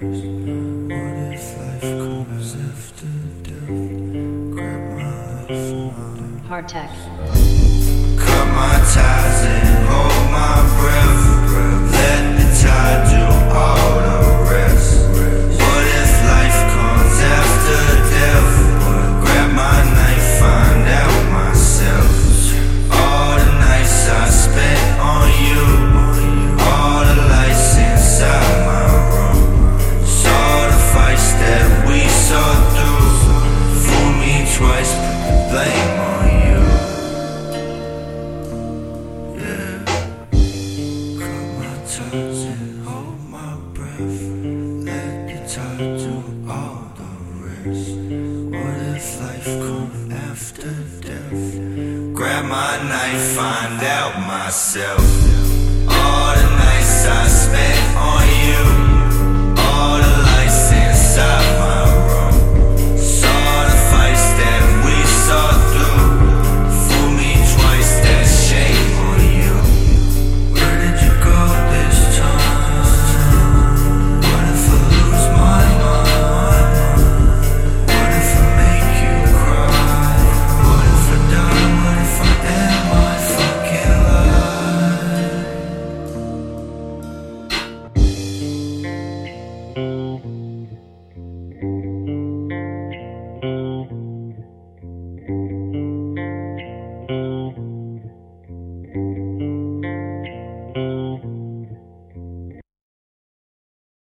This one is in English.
What if life comes after death? Grab my lifeline. Hardtech. Cut my ties and hold my breath. Let the tide do all the rest. What if life comes after death? Grab my knife, find out myself. All the nights I spent on you, all the lights inside my room, saw the fights that we saw through. Fool me twice, put the blame on you. Yeah. Cut my ties and hold my breath. Let the tide do all the rest. What if life comes after death? Grab my knife, find out myself. All the nights I spent on you, all the lights inside